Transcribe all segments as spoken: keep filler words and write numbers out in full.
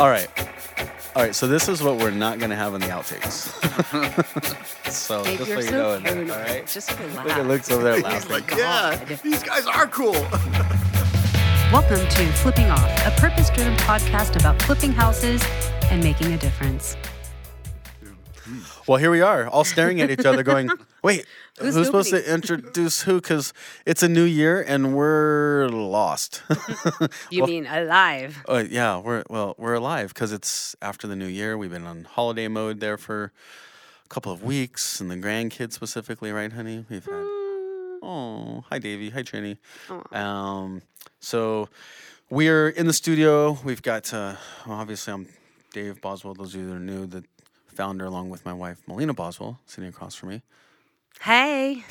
All right. All right, so this is what we're not going to have in the outtakes. so Babe, just you're so you so know, paranoid. all right? Just relax. Look at Luke's over there He's laughing. like, Yeah, God. these guys are cool. Welcome to Flipping Off, a purpose-driven podcast about flipping houses and making a difference. Well, here we are, all staring at each other going, wait, Who's who's, supposed opening? to introduce who? Because it's a new year and we're lost. You Well, mean alive? Uh, yeah, we're well, we're alive because it's after the new year. We've been on holiday mode there for a couple of weeks, and the grandkids specifically, right, honey? We've had. Oh, hi, Davey. Hi, Trini. Um, so we're in the studio. We've got, uh, well, obviously, I'm Dave Boswell. Those of you that are new, the founder, along with my wife, Melina Boswell, sitting across from me. Hey.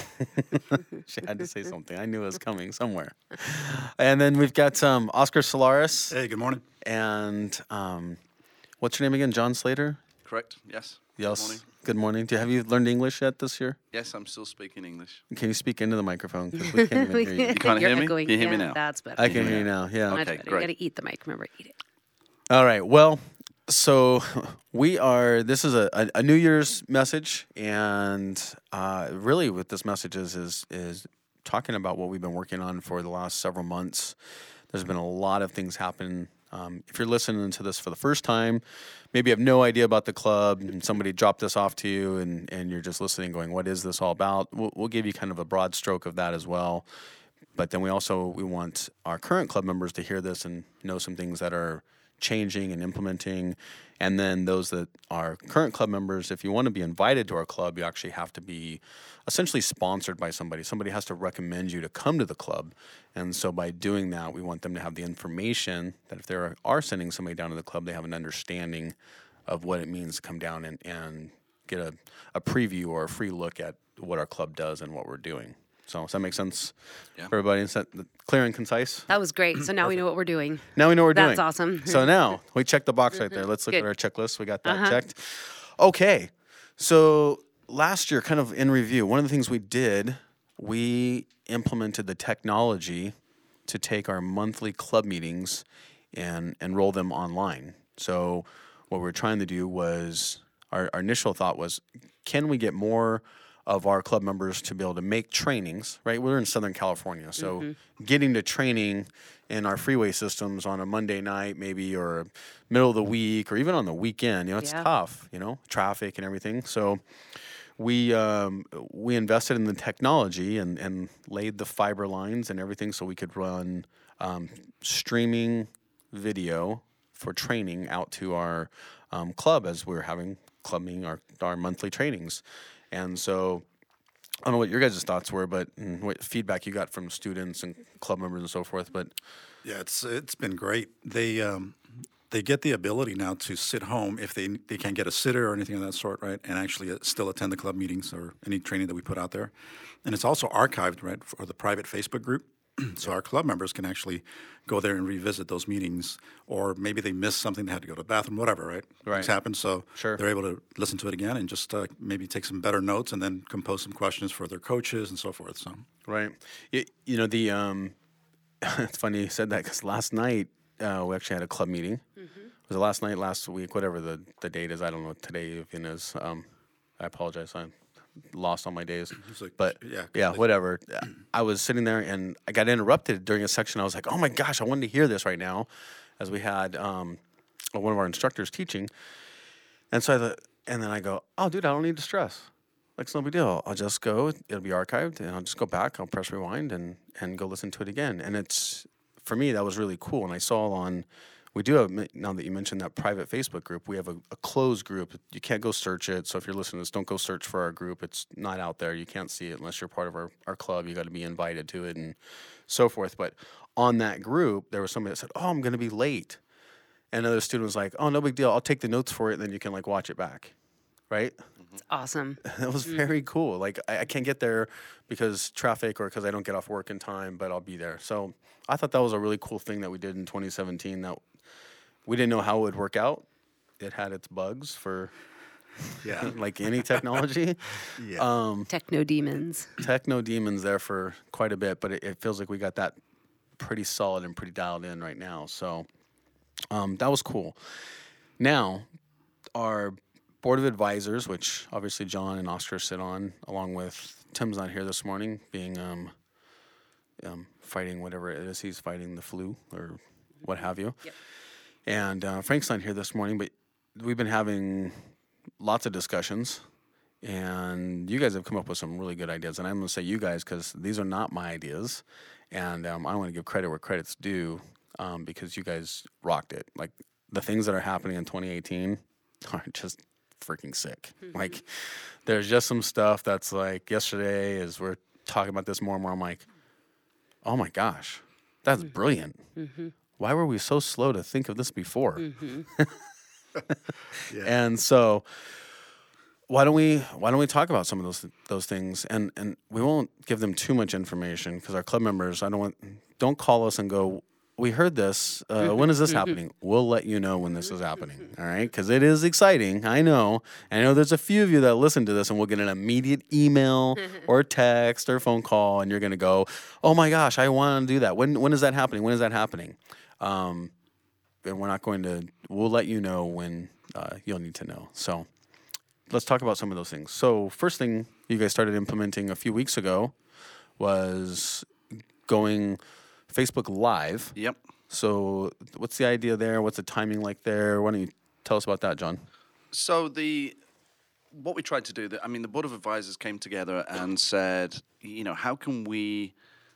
She had to say something. I knew it was coming somewhere. And then we've got um, Oscar Solaris. Hey, good morning. And um, what's your name again? John Slater? Correct. Yes. Yes. Good morning. Good morning. Do you, have you learned English yet this year? Yes, I'm still speaking English. Can you speak into the microphone? Because we can't even hear you. You can't You're hear me? echoing. Can you hear me Yeah, now? That's better. I can hear you now. Yeah. Much Okay, better. great. You got to eat the mic. Remember, eat it. All right. Well, so we are. This is a, a, a New Year's message, and uh, really, what this message is is is talking about what we've been working on for the last several months. There's been a lot of things happen. Um, if you're listening to this for the first time, maybe you have no idea about the club, and somebody dropped this off to you, and, and you're just listening, going, "What is this all about?" We'll, we'll give you kind of a broad stroke of that as well. But then we also we want our current club members to hear this and know some things that are changing and implementing. And then those that are current club members, if you want to be invited to our club, you actually have to be essentially sponsored by somebody. Somebody has to recommend you to come to the club. And so by doing that, we want them to have the information that if they are, are sending somebody down to the club, they have an understanding of what it means to come down and, and get a, a preview or a free look at what our club does and what we're doing. So does that make sense Yeah. for everybody? Is that clear and concise? That was great. So now we know what we're doing. Now we know what we're doing. That's awesome. So now we checked the box right there. Let's look Good. at our checklist. We got that Uh-huh. checked. Okay. So last year, kind of in review, one of the things we did, we implemented the technology to take our monthly club meetings and, and roll them online. So what we were trying to do was, our, our initial thought was, can we get more of our club members to be able to make trainings, right? We're in Southern California, so Mm-hmm. getting to training in our freeway systems on a Monday night maybe, or middle of the week, or even on the weekend, you know, it's Yeah. tough, you know, traffic and everything. So we um, we invested in the technology and, and laid the fiber lines and everything so we could run um, streaming video for training out to our um, club as we were having club meeting, our, our monthly trainings. And so I don't know what your guys' thoughts were, but and what feedback you got from students and club members and so forth. But Yeah, it's it's been great. They um, they get the ability now to sit home if they they can't get a sitter or anything of that sort, right? And actually uh, still attend the club meetings or any training that we put out there. And it's also archived, right, for the private Facebook group. So our club members can actually go there and revisit those meetings, or maybe they missed something, they had to go to the bathroom, whatever, right? Right. Things happen, so Sure. they're able to listen to it again and just uh, maybe take some better notes and then compose some questions for their coaches and so forth. So right, you, you know the um, it's funny you said that because last night uh, we actually had a club meeting. Was it last night, last week, whatever the, the date is? I don't know what today even is. Um, I apologize. I'm lost on my days. It's like- But yeah, yeah, completely. whatever. I was sitting there and I got interrupted during a section. I was like, oh my gosh, I wanted to hear this right now, as we had um, one of our instructors teaching. And so I thought, and then I go, oh, dude, I don't need to stress. Like, it's no big deal. I'll just go. It'll be archived, and I'll just go back. I'll press rewind and and go listen to it again. And it's, for me, that was really cool. And I saw on, we do have, now that you mentioned that private Facebook group, we have a, a closed group. You can't go search it. So if you're listening to this, don't go search for our group. It's not out there. You can't see it unless you're part of our, our club. You got to be invited to it and so forth. But on that group, there was somebody that said, oh, I'm going to be late. And another student was like, oh, no big deal. I'll take the notes for it, and then you can, like, watch it back. Right? It's awesome. That was very cool. Like, I, I can't get there because traffic or because I don't get off work in time, but I'll be there. So I thought that was a really cool thing that we did in twenty seventeen that we didn't know how it would work out. It had its bugs for yeah, like any technology. yeah. Um, Techno demons. techno demons there for quite a bit, but it, it feels like we got that pretty solid and pretty dialed in right now. So Um, that was cool. Now, our board of advisors, which obviously John and Oscar sit on, along with Tim's not here this morning, being um, um, fighting whatever it is he's fighting, the flu or what have you. Yep. And uh, Frank's not here this morning, but we've been having lots of discussions, and you guys have come up with some really good ideas. And I'm going to say you guys because these are not my ideas, and um, I want to give credit where credit's due um, because you guys rocked it. Like the things that are happening in twenty eighteen are just freaking sick. Mm-hmm. Like there's just some stuff that's like yesterday as we're talking about this more and more, I'm like, oh my gosh, that's mm-hmm. brilliant. Mm-hmm. Why were we so slow to think of this before? Mm-hmm. yeah. And so why don't we why don't we talk about some of those those things, and and we won't give them too much information because our club members, I don't want don't call us and go, we heard this. Uh, when is this happening? We'll let you know when this is happening. All right, because it is exciting. I know. I know there's a few of you that listen to this, and we'll get an immediate email or text or phone call, and you're going to go, "Oh my gosh, I want to do that. When when is that happening? When is that happening?" Um, and we're not going to. We'll let you know when uh, you'll need to know. So let's talk about some of those things. So first thing you guys started implementing a few weeks ago was going Facebook Live. Yep. So what's the idea there? What's the timing like there? Why don't you tell us about that, John? So the what we tried to do, I mean, the Board of Advisors came together and said, you know, how can we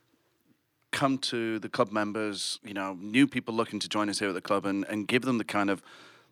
come to the club members, you know, new people looking to join us here at the club and, and give them the kind of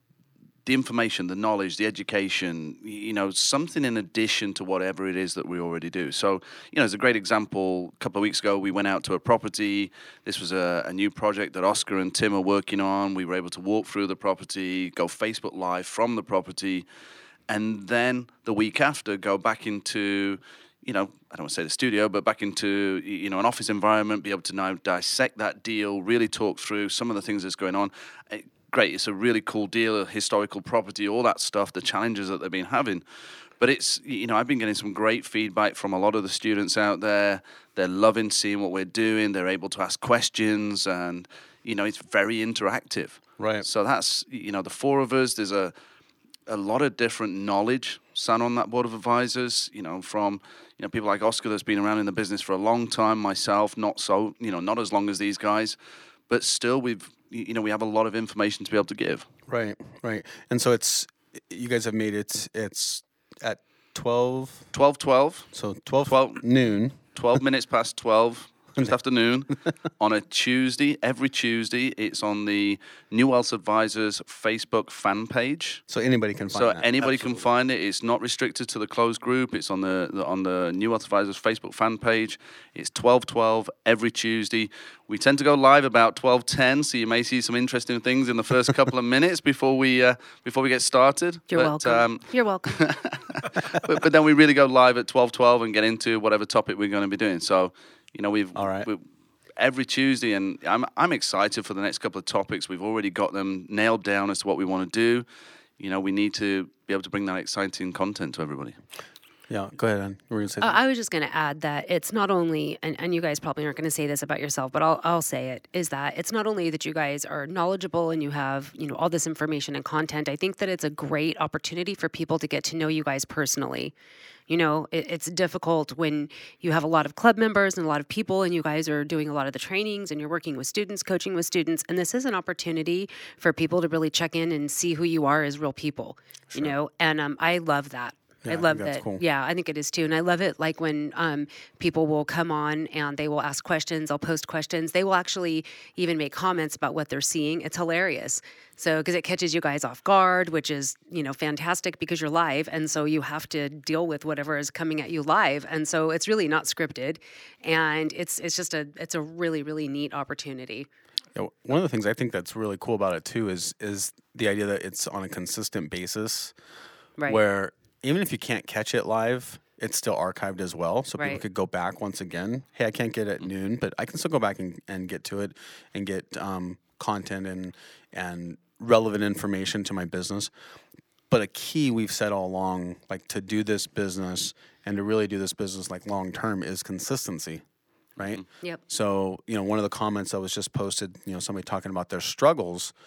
the information, the knowledge, the education, you know, something in addition to whatever it is that we already do. So, you know, as a great example, a couple of weeks ago, we went out to a property. This was a, a new project that Oscar and Tim are working on. We were able to walk through the property, go Facebook Live from the property, and then the week after, go back into, you know, I don't want to say the studio, but back into, you know, an office environment, be able to now dissect that deal, really talk through some of the things that's going on. It, Great, it's a really cool deal, a historical property, all that stuff, the challenges that they've been having. But it's, you know, I've been getting some great feedback from a lot of the students out there. They're loving seeing what we're doing. They're able to ask questions, and, you know, it's very interactive. Right. So that's, you know, the four of us, there's a a lot of different knowledge sat on that Board of Advisors, you know, from, you know, people like Oscar that's been around in the business for a long time, myself, not so, you know, not as long as these guys, but still we've, you know, we have a lot of information to be able to give. Right, right. And so it's, you guys have made it, it's at twelve? twelve twelve. So twelve, twelve noon. twelve minutes past twelve, just afternoon, on a Tuesday, every Tuesday. It's on the New Wealth Advisors Facebook fan page. So anybody can find so that. So anybody Absolutely. can find it. It's not restricted to the closed group. It's on the, the on the New Wealth Advisors Facebook fan page. It's twelve twelve every Tuesday. We tend to go live about twelve ten, so you may see some interesting things in the first couple of minutes before we uh, before we get started. You're but, welcome. Um, You're welcome. but, but then we really go live at twelve twelve and get into whatever topic we're going to be doing. So, you know, we've, All right. we've every Tuesday, and I'm I'm excited for the next couple of topics. We've already got them nailed down as to what we want to do. You know, we need to be able to bring that exciting content to everybody. Yeah, go ahead, Ann. We're going to say Uh, something. I was just going to add that it's not only, and, and you guys probably aren't going to say this about yourself, but I'll I'll say it, is that it's not only that you guys are knowledgeable and you have, you know, all this information and content. I think that it's a great opportunity for people to get to know you guys personally. You know, it, it's difficult when you have a lot of club members and a lot of people and you guys are doing a lot of the trainings and you're working with students, coaching with students. And this is an opportunity for people to really check in and see who you are as real people, Sure. you know, and um, I love that. Yeah, I I love think that's that. cool. Yeah, I think it is too. And I love it like when um, people will come on and they will ask questions, they'll post questions. They will actually even make comments about what they're seeing. It's hilarious. So, because it catches you guys off guard, which is, you know, fantastic because you're live. And so you have to deal with whatever is coming at you live. And so it's really not scripted. And it's it's just a, it's a really, really neat opportunity. Yeah, one of the things I think that's really cool about it too is is the idea that it's on a consistent basis, Right. where even if you can't catch it live, it's still archived as well. So people Right. could go back once again. Hey, I can't get it at noon, but I can still go back and, and get to it and get um, content and and relevant information to my business. But a key we've said all along, like to do this business and to really do this business like long term, is consistency, right? Yep. So, you know, one of the comments that was just posted, you know, somebody talking about their struggles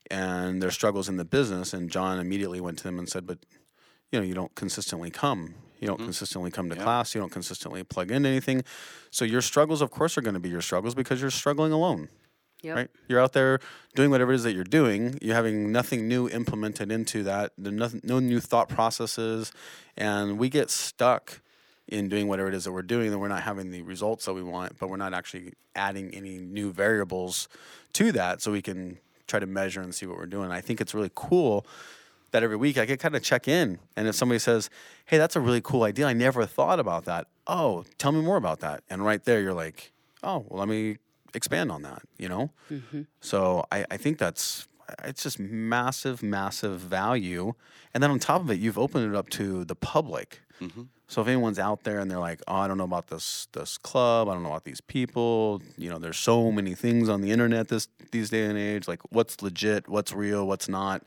and their struggles in the business. And John immediately went to them and said, but, you know, you don't consistently come. You don't mm-hmm. consistently come to yeah. class. You don't consistently plug into anything. So your struggles, of course, are going to be your struggles because you're struggling alone. Yep. Right? You're out there doing whatever it is that you're doing. You're having nothing new implemented into that. There's nothing, no new thought processes. And we get stuck in doing whatever it is that we're doing, and we're not having the results that we want, but we're not actually adding any new variables to that so we can try to measure and see what we're doing. I think it's really cool that every week I can kind of check in. And if somebody says, hey, that's a really cool idea, I never thought about that. Oh, tell me more about that. And right there, you're like, oh, well, let me expand on that, you know? Mm-hmm. So I, I think that's, it's just massive, massive value. And then on top of it, you've opened it up to the public. Mm-hmm. So if anyone's out there and they're like, oh, I don't know about this this club, I don't know about these people, you know, there's so many things on the internet this these day and age, like what's legit, what's real, what's not.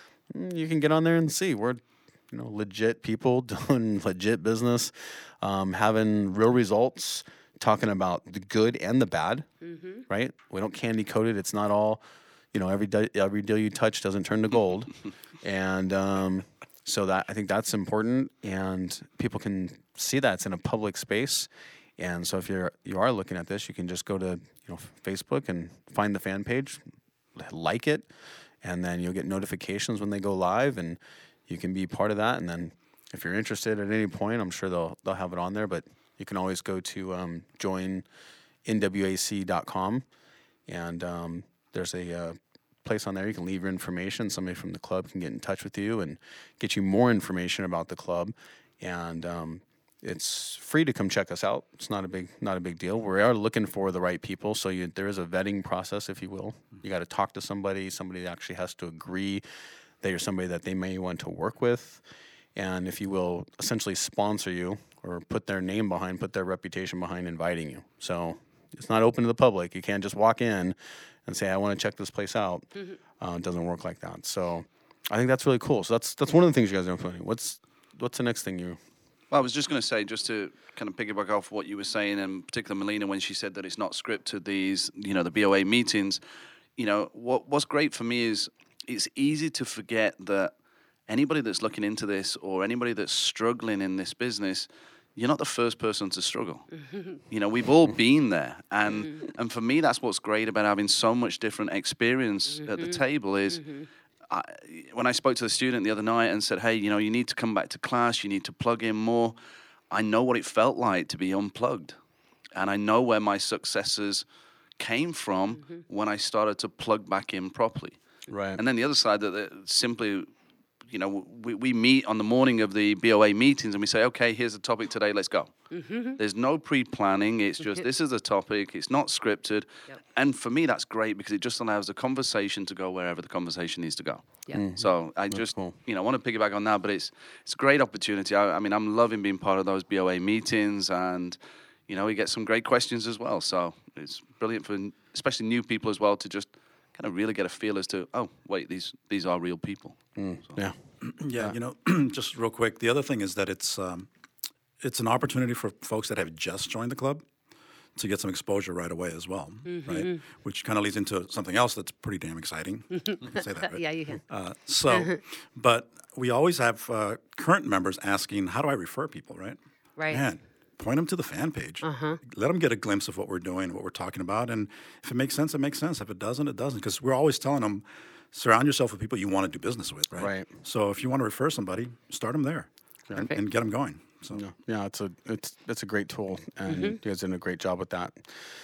You can get on there and see. We're, you know, legit people doing legit business, um, having real results, talking about the good and the bad, mm-hmm. right? We don't candy coat it. It's not all, you know, every di- every deal you touch doesn't turn to gold. and um, so that I think that's important, and people can see that it's in a public space. And so if you're you are looking at this, you can just go to, you know, Facebook and find the fan page, like it, and then you'll get notifications when they go live, and you can be part of that. And then if you're interested at any point, I'm sure they'll they'll have it on there. But you can always go to um, join N W A C dot com, and um, there's a uh, place on there. You can leave your information. Somebody from the club can get in touch with you and get you more information about the club. And um, it's free to come check us out. It's not a big not a big deal. We are looking for the right people, so you, there is a vetting process, if you will. You got to talk to somebody. Somebody that actually has to agree that you're somebody that they may want to work with, and if you will, essentially sponsor you or put their name behind, put their reputation behind inviting you. So it's not open to the public. You can't just walk in and say, I want to check this place out. Mm-hmm. Uh, it doesn't work like that. So I think that's really cool. So that's that's one of the things you guys are implementing. What's what's the next thing you... Well, I was just going to say, just to kind of piggyback off what you were saying, and particularly Melina, when she said that it's not scripted, these, you know, the B O A meetings, you know, what what's great for me is it's easy to forget that anybody that's looking into this or anybody that's struggling in this business, you're not the first person to struggle. You know, we've all been there. And mm-hmm. and for me, that's what's great about having so much different experience mm-hmm. at the table is, mm-hmm. I, when I spoke to the student the other night and said, hey, you know, you need to come back to class, you need to plug in more, I know what it felt like to be unplugged. And I know where my successes came from mm-hmm. when I started to plug back in properly. Right. And then the other side that, that simply... You know, we, we meet on the morning of the B O A meetings and we say, okay, here's the topic today, let's go. Mm-hmm. There's no pre-planning. It's just, this is a topic. It's not scripted. Yep. And for me, that's great because it just allows the conversation to go wherever the conversation needs to go. Yep. Mm-hmm. So I that's just, cool. you know, want to piggyback on that, but it's it's a great opportunity. I, I mean, I'm loving being part of those B O A meetings, and, you know, we get some great questions as well. So it's brilliant for especially new people as well to just kind of really get a feel as to, oh, wait, these these are real people. Mm, so. Yeah. Yeah, you know, just real quick, the other thing is that it's um, it's an opportunity for folks that have just joined the club to get some exposure right away as well, mm-hmm. right? Which kind of leads into something else that's pretty damn exciting. You can say that, right? Yeah, you can. Uh, so, but we always have uh, current members asking, how do I refer people, right? Right. Man, point them to the fan page. Uh-huh. Let them get a glimpse of what we're doing, what we're talking about. And if it makes sense, it makes sense. If it doesn't, it doesn't. Because we're always telling them, surround yourself with people you want to do business with, right? Right. So if you want to refer somebody, start them there and, and get them going. So yeah, yeah, it's a it's it's a great tool, and mm-hmm. you guys did a great job with that.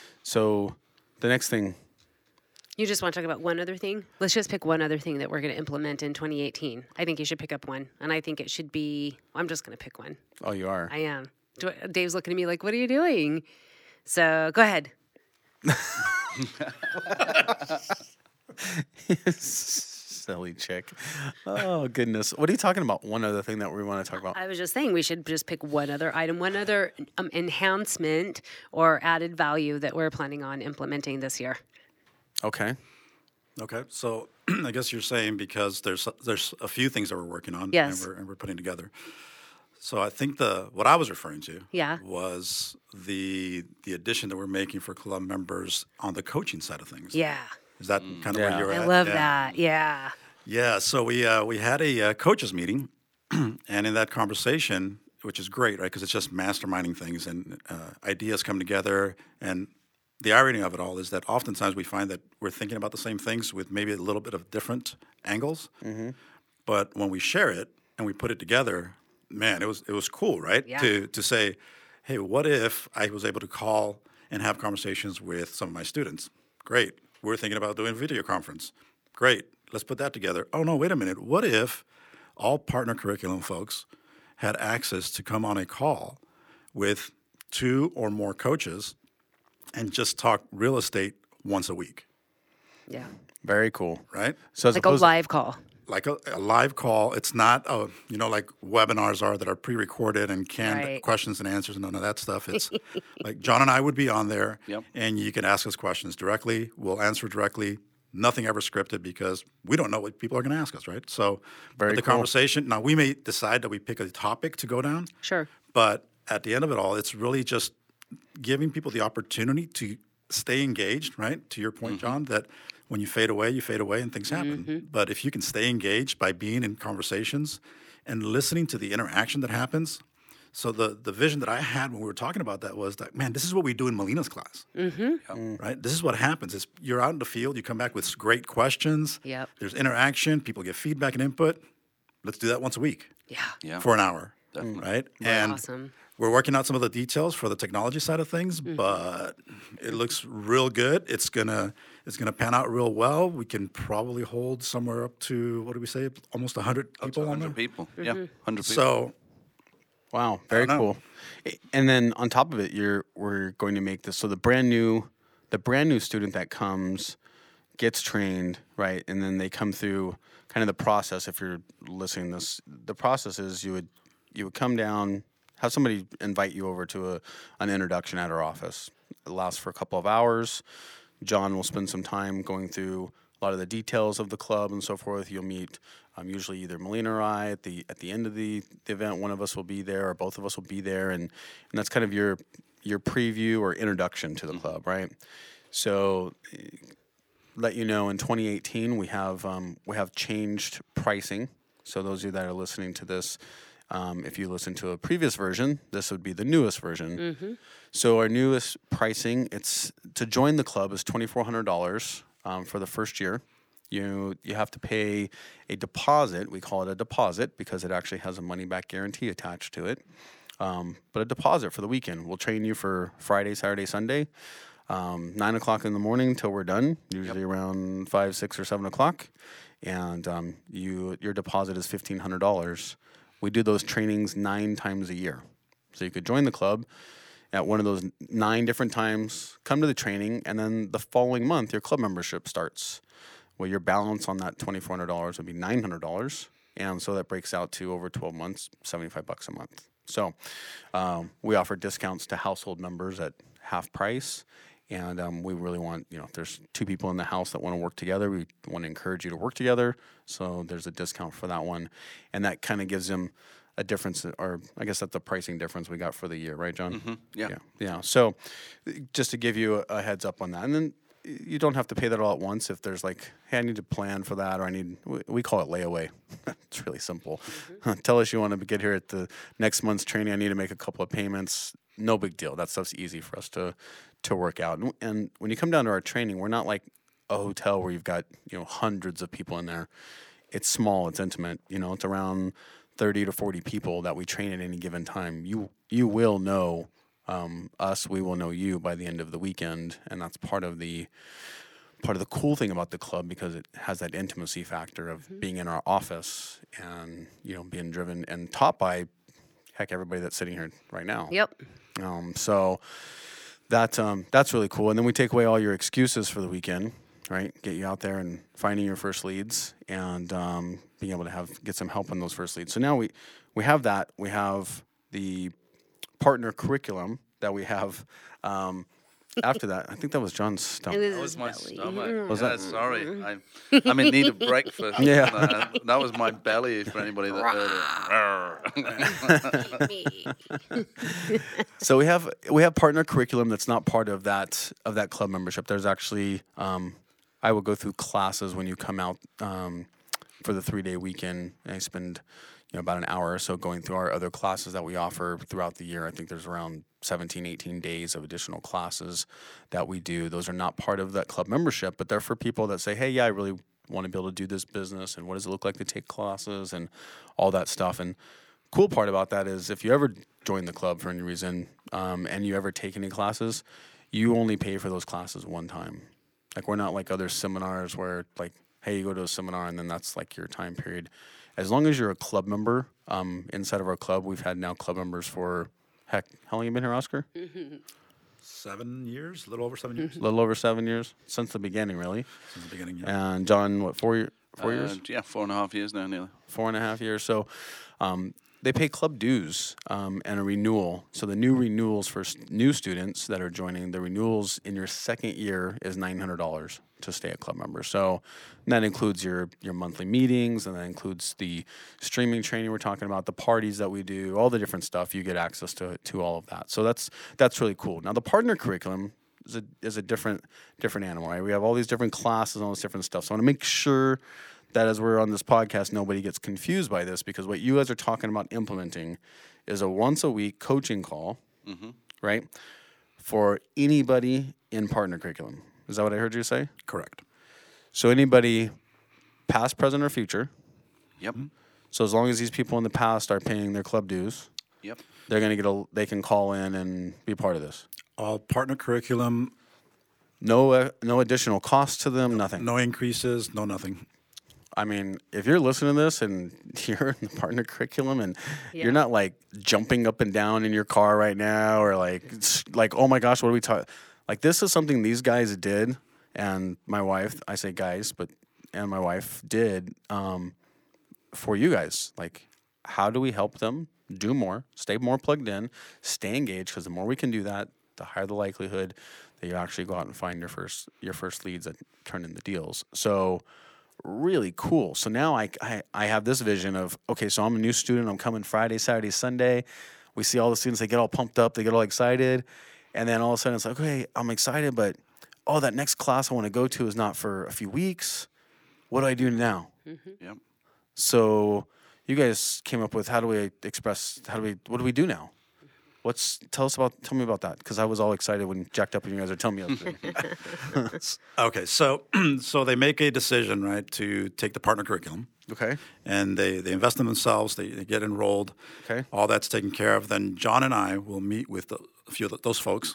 So the next thing. You just want to talk about one other thing? Let's just pick one other thing that we're going to implement in twenty eighteen. I think you should pick up one, and I think it should be. I'm just going to pick one. Oh, you are. I am. Dave's looking at me like, "What are you doing?" So go ahead. Silly chick. Oh, goodness. What are you talking about? One other thing that we want to talk about? I was just saying we should just pick one other item, one other um, enhancement or added value that we're planning on implementing this year. Okay. Okay. So I guess you're saying because there's there's a few things that we're working on yes. and, we're, and we're putting together. So I think the what I was referring to yeah. was the the addition that we're making for club members on the coaching side of things. Yeah. Is that Mm. kind of Yeah. where you're I at? love Yeah. that. Yeah. Yeah, so we uh, we had a uh, coaches meeting, and in that conversation, which is great, right? Because it's just masterminding things and uh, ideas come together. And the irony of it all is that oftentimes we find that we're thinking about the same things with maybe a little bit of different angles. But when we share it and we put it together, man, it was it was cool, right? Yeah. To to say, hey, what if I was able to call and have conversations with some of my students? Great. We're thinking about doing a video conference. Great. Let's put that together. Oh no, wait a minute. What if all partner curriculum folks had access to come on a call with two or more coaches and just talk real estate once a week, Yeah. Very cool. right? So as Like a opposed live call. Like a, a live call. It's not, a, you know, like webinars are that are pre-recorded and canned Right. questions and answers and none of that stuff. It's like John and I would be on there, Yep. and you can ask us questions directly. We'll answer directly. Nothing ever scripted because we don't know what people are going to ask us, right? So Very the cool. conversation. Now we may decide that we pick a topic to go down, Sure. but at the end of it all, it's really just giving people the opportunity to stay engaged, right? To your point, John, that when you fade away, you fade away and things happen. But if you can stay engaged by being in conversations and listening to the interaction that happens. So the, the vision that I had when we were talking about that was that, man, this is what we do in Melina's class, Mm-hmm. right? This is what happens. It's, you're out in the field, you come back with great questions. Yep. There's interaction, people get feedback and input. Let's do that once a week Yeah. Yeah. for an hour, Definitely. right? And Awesome. we're working out some of the details for the technology side of things, Mm-hmm. but it looks real good. It's gonna it's gonna pan out real well. We can probably hold somewhere up to, what do we say, almost one hundred Up to people on one there. hundred people. Yeah, one hundred people. So Wow, very don't know. cool. I- And then on top of it, you're we're going to make this so the brand new the brand new student that comes gets trained, right? And then they come through kind of the process. If you're listening to this, the process is you would you would come down, have somebody invite you over to a an introduction at our office. It lasts for a couple of hours. John will spend some time going through a lot of the details of the club and so forth. You'll meet um, usually either Melina or I at the at the end of the, the event. One of us will be there, or both of us will be there, and and that's kind of your your preview or introduction to the club, right? So, eh, let you know, in twenty eighteen we have um, we have changed pricing. So those of you that are listening to this, um, if you listen to a previous version, this would be the newest version. So our newest pricing, it's to join the club is twenty four hundred dollars um, for the first year. You you have to pay a deposit. We call it a deposit because it actually has a money back guarantee attached to it. Um, but a deposit for the weekend. We'll train you for Friday, Saturday, Sunday, um, nine o'clock in the morning till we're done. Usually around five, six, or seven o'clock, and um, you your deposit is fifteen hundred dollars. We do those trainings nine times a year, so you could join the club at one of those nine different times, come to the training, and then the following month your club membership starts. Well, your balance on that twenty-four hundred dollars would be nine hundred dollars, and so that breaks out to over twelve months, seventy-five bucks a month. So um, we offer discounts to household members at half price, and um, we really want, you know, if there's two people in the house that want to work together, we want to encourage you to work together, so there's a discount for that one, and that kind of gives them a difference, or I guess that's the pricing difference we got for the year, right, John? Mm-hmm. Yeah. Yeah. Yeah. So just to give you a, a heads up on that. And then you don't have to pay that all at once if there's like, hey, I need to plan for that, or I need, we, we call it layaway. It's really simple. Tell us you want to get here at the next month's training. I need to make a couple of payments. No big deal. That stuff's easy for us to, to work out. And, and when you come down to our training, we're not like a hotel where you've got, you know, hundreds of people in there. It's small. It's intimate. You know, it's around thirty to forty people that we train at any given time. You you will know um, us. We will know you by the end of the weekend, and that's part of the part of the cool thing about the club, because it has that intimacy factor of being in our office and, you know, being driven and taught by, heck, everybody that's sitting here right now. Yep. Um, so that um, that's really cool. And then we take away all your excuses for the weekend, right? Get you out there and finding your first leads and um, being able to have get some help on those first leads. So now we we have that. We have the partner curriculum that we have. Um, after that, I think that was John's stump. It was That his was my belly. stomach. Was yeah, that- sorry. I'm, I'm in need of breakfast. Yeah. Uh, that was my belly for anybody that heard it. So we have we have partner curriculum that's not part of that of that club membership. There's actually um, I will go through classes when you come out um, for the three day weekend, and I spend you know about an hour or so going through our other classes that we offer throughout the year. I think there's around seventeen, eighteen days of additional classes that we do. Those are not part of that club membership, but they're for people that say, hey, yeah, I really want to be able to do this business, and what does it look like to take classes and all that stuff. And cool part about that is if you ever join the club for any reason um, and you ever take any classes, you only pay for those classes one time. Like, we're not like other seminars where, like, hey, you go to a seminar and then that's like your time period. As long as you're a club member um, inside of our club, we've had now club members for, heck, how long have you been here, Oscar? Mm-hmm. Seven years, a little over seven years. A little over seven years, since the beginning, really. Since the beginning, yeah. And John, what, four, year, four Uh, years? Yeah, four and a half years now, nearly. Four and a half years. So um, they pay club dues um, and a renewal. So the new renewals for s- new students that are joining, the renewals in your second year is nine hundred dollars to stay a club member. So that includes your, your monthly meetings, and that includes the streaming training we're talking about, the parties that we do, all the different stuff. You get access to to all of that. So that's that's really cool. Now the partner curriculum is a is a different different animal, right? We have all these different classes and all this different stuff. So I want to make sure that as we're on this podcast, nobody gets confused by this, because what you guys are talking about implementing is a once a week coaching call, Mm-hmm. right? For anybody in partner curriculum. Is that what I heard you say? Correct. So anybody past, present, or future. Yep. So as long as these people in the past are paying their club dues, Yep. they're going to get a, they can call in and be part of this. All partner curriculum, No, uh, no additional cost to them, nothing. no increases, no nothing. I mean, if you're listening to this and you're in the partner curriculum and Yeah. you're not like jumping up and down in your car right now, or like, s- like, oh my gosh, what are we talking? Like, this is something these guys did, and my wife, I say guys, but, and my wife did um, for you guys. Like, how do we help them do more, stay more plugged in, stay engaged? Because the more we can do that, the higher the likelihood that you actually go out and find your first, your first leads that turn in the deals. So, really cool. So now I, I I have this vision of, okay, so I'm a new student. I'm coming Friday, Saturday, Sunday. We see all the students. They get all pumped up. They get all excited. And then all of a sudden it's like, okay, I'm excited, but oh, that next class I want to go to is not for a few weeks. What do I do now? Yep. So you guys came up with, how do we express, how do we, what do we do now? What's, tell us about, tell me about that. Because I was all excited when jacked up when you guys are telling me. Okay, so so they make a decision, right, to take the partner curriculum, Okay. and they, they invest in themselves. They, they get enrolled. Okay. All that's taken care of. Then John and I will meet with the, a few of those folks,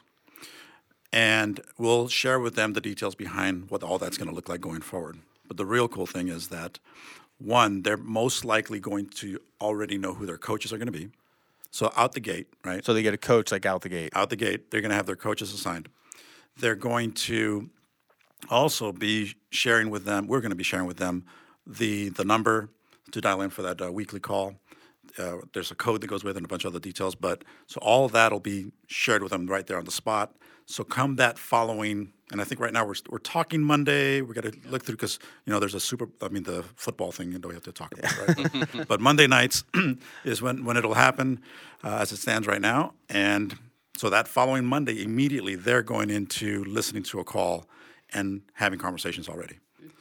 and we'll share with them the details behind what all that's going to look like going forward. But the real cool thing is that, one, they're most likely going to already know who their coaches are going to be. So out the gate, right? So they get a coach like out the gate. out the gate, they're going to have their coaches assigned. They're going to also be sharing with them, we're going to be sharing with them the the number to dial in for that uh, weekly call. Uh, there's a code that goes with it and a bunch of other details. But so all of that will be shared with them right there on the spot. So come that following, and I think right now we're we're talking Monday. We got to look through because you know there's a super. I mean the football thing that we have to talk about, right? but, but Monday nights is when when it'll happen, uh, as it stands right now. And so that following Monday, immediately they're going into listening to a call and having conversations already.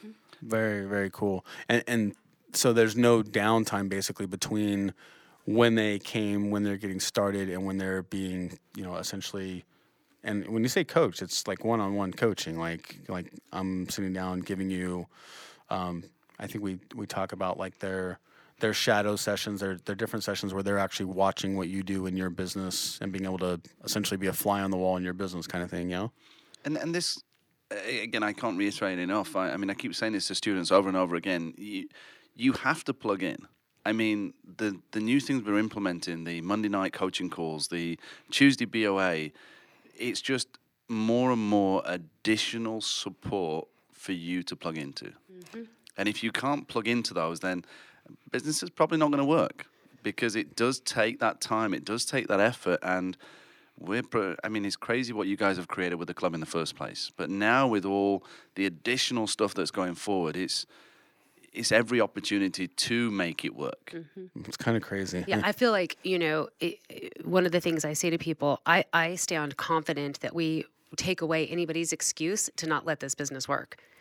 Very, very cool. And and so there's no downtime basically between when they came, when they're getting started, and when they're being, you know, essentially. And when you say coach, it's like one-on-one coaching. Like like I'm sitting down giving you. Um, I think we we talk about like their their shadow sessions. Their their different sessions where they're actually watching what you do in your business and being able to essentially be a fly on the wall in your business kind of thing. You know. And and this, uh, again, I can't reiterate enough. I, I mean, I keep saying this to students over and over again. You, you have to plug in. I mean, the the new things we're implementing, the Monday night coaching calls, the Tuesday B O A, it's just more and more additional support for you to plug into. Mm-hmm. And if you can't plug into those, then business is probably not going to work because it does take that time. It does take that effort. And we're, pro- I mean, it's crazy what you guys have created with the club in the first place. But now with all the additional stuff that's going forward, it's it's every opportunity to make it work. Mm-hmm. It's kind of crazy. Yeah, I feel like, you know, it, it- one of the things I say to people, I, I stand confident that we take away anybody's excuse to not let this business work.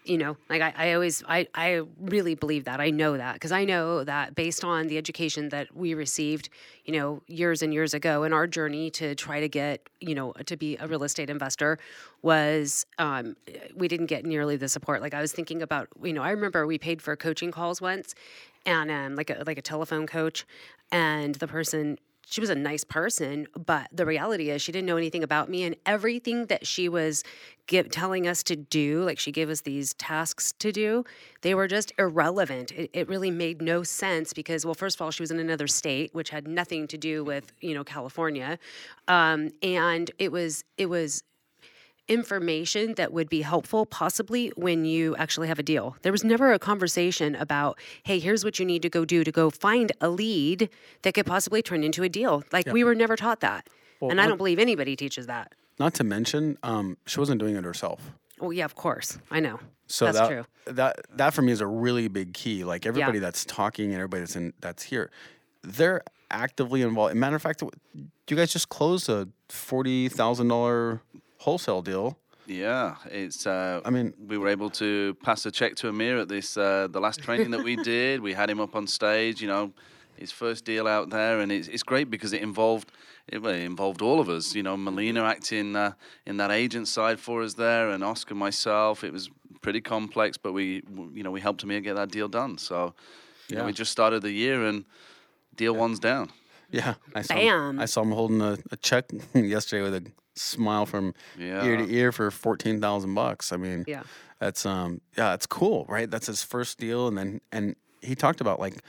you know, like I, I always, I, I really believe that. I know that because I know that based on the education that we received, you know, years and years ago in our journey to try to get, you know, to be a real estate investor was, um, we didn't get nearly the support. Like I was thinking about, you know, I remember we paid for coaching calls once and um, like a, like a telephone coach, and the person, she was a nice person, but the reality is she didn't know anything about me, and everything that she was give, telling us to do, like she gave us these tasks to do, they were just irrelevant. It, it really made no sense because, well, first of all, she was in another state, which had nothing to do with, you know, California, um, and it was it was. information that would be helpful possibly when you actually have a deal. There was never a conversation about, hey, here's what you need to go do to go find a lead that could possibly turn into a deal. Like yeah. we were never taught that. Well, and I don't believe anybody teaches that. Not to mention, um, she wasn't doing it herself. Oh yeah, of course. I know. So that's that, true. That that for me is a really big key. Like everybody yeah. that's talking and everybody that's in that's here, they're actively involved. Matter of fact, you guys just closed a forty thousand dollar wholesale deal. Yeah, it's. Uh, I mean, we were able to pass a check to Amir at this uh, the last training that we did. We had him up on stage. You know, his first deal out there, and it's it's great because it involved it, well, it involved all of us. You know, Melina acting uh, in that agent side for us there, and Oscar, myself. It was pretty complex, but we you know we helped Amir get that deal done. So, you yeah, know, we just started the year, and deal yeah. one's down. Yeah, I saw Bam. Him, I saw him holding a, a check yesterday with a smile from yeah. ear to ear for fourteen thousand bucks. I mean, yeah, that's um, yeah, it's cool, right? That's his first deal, and then and he talked about like,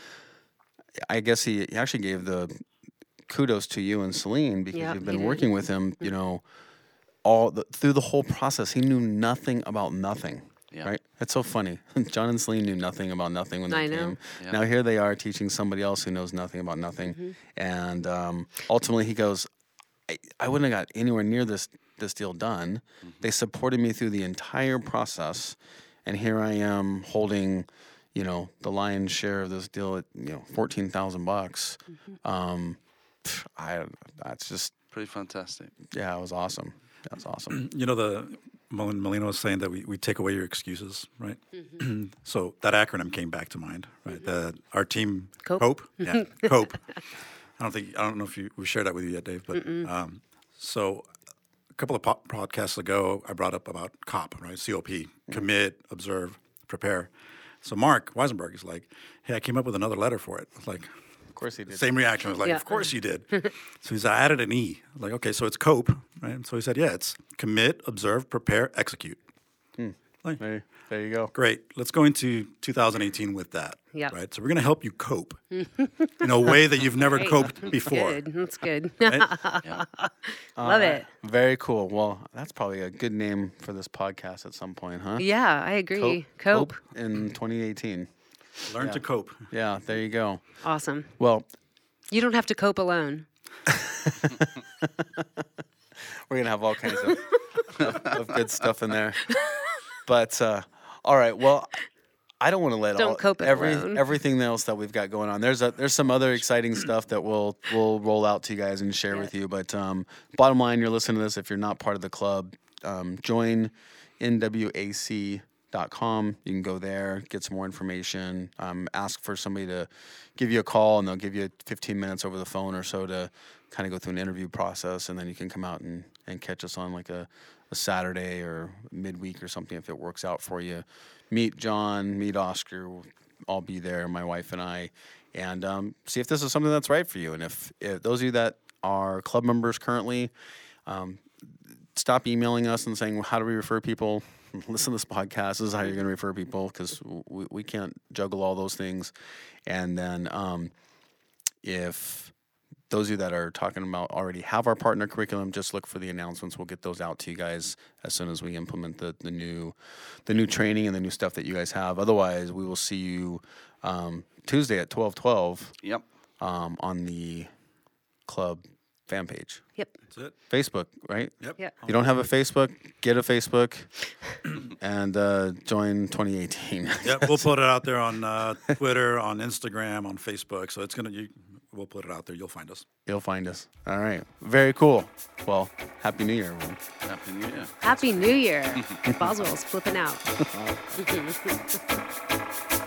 I guess he, he actually gave the kudos to you and Celine because yep, you've been working with him, you know, all the, through the whole process. He knew nothing about nothing. Yeah. Right? That's so funny. John and Celine knew nothing about nothing when they I know. came. Yeah. Now here they are teaching somebody else who knows nothing about nothing. Mm-hmm. And um, ultimately he goes, I, I wouldn't have got anywhere near this this deal done. Mm-hmm. They supported me through the entire process. And here I am holding, you know, the lion's share of this deal at, you know, fourteen thousand bucks. Mm-hmm. Um, I, that's just pretty fantastic. Yeah, it was awesome. That's awesome. You know, the Melina was saying that we, we take away your excuses, right? Mm-hmm. So that acronym came back to mind, right? Mm-hmm. The our team Cope. Cope, yeah, Cope. I don't think I don't know if you we shared that with you yet, Dave. But um, so a couple of po- podcasts ago, I brought up about COP, right? C O P, mm-hmm. Commit, Observe, Prepare. So Mark Weisenberg is like, "Hey, I came up with another letter for it." I was like, "Of course he did." Same reaction. I was like, yeah. "Of course you did." So he's I added an E. I'm like, okay, so it's COPE, right? And so he said, "Yeah, it's Commit, Observe, Prepare, Execute." Hmm. Like, there, there you go. Great. Let's go into two thousand eighteen with that. Yeah. Right. So we're going to help you cope in a way that you've never Great. coped before. Good. That's good. Right? Yeah. Love uh, it. Very cool. Well, that's probably a good name for this podcast at some point, huh? Yeah, I agree. Cope, Cope. Cope in twenty eighteen. Learn yeah. to cope. Yeah, there you go. Awesome. Well, you don't have to cope alone. We're going to have all kinds of, of, of good stuff in there. But, uh, all right, well, I don't want to let don't all, cope every alone. everything else that we've got going on. There's a, there's some other exciting stuff that we'll we'll roll out to you guys and share yeah. with you. But um, bottom line, you're listening to this. If you're not part of the club, um, join N W A C dot com. You can go there, get some more information, um, ask for somebody to give you a call, and they'll give you fifteen minutes over the phone or so to kind of go through an interview process, and then you can come out and, and catch us on like a, a Saturday or midweek or something if it works out for you. Meet John, meet Oscar. We'll all be there, my wife and I, and um, see if this is something that's right for you. And if, if those of you that are club members currently, um, stop emailing us and saying, well, how do we refer people? Listen to this podcast. This is how you're going to refer people because we, we can't juggle all those things. And then um, if those of you that are talking about already have our partner curriculum, just look for the announcements. We'll get those out to you guys as soon as we implement the, the new the new training and the new stuff that you guys have. Otherwise, we will see you um, Tuesday at twelve twelve Yep. um, on the club fan page. Yep. That's it. Facebook, right? Yep. Yep. If you don't have a Facebook, get a Facebook and uh, join twenty eighteen. Yep. We'll put it out there on uh, Twitter, on Instagram, on Facebook. So it's gonna you. we'll put it out there. You'll find us. You'll find us. All right. Very cool. Well, Happy New Year, everyone. Happy New Year. Happy New Year. Boswell's flipping out.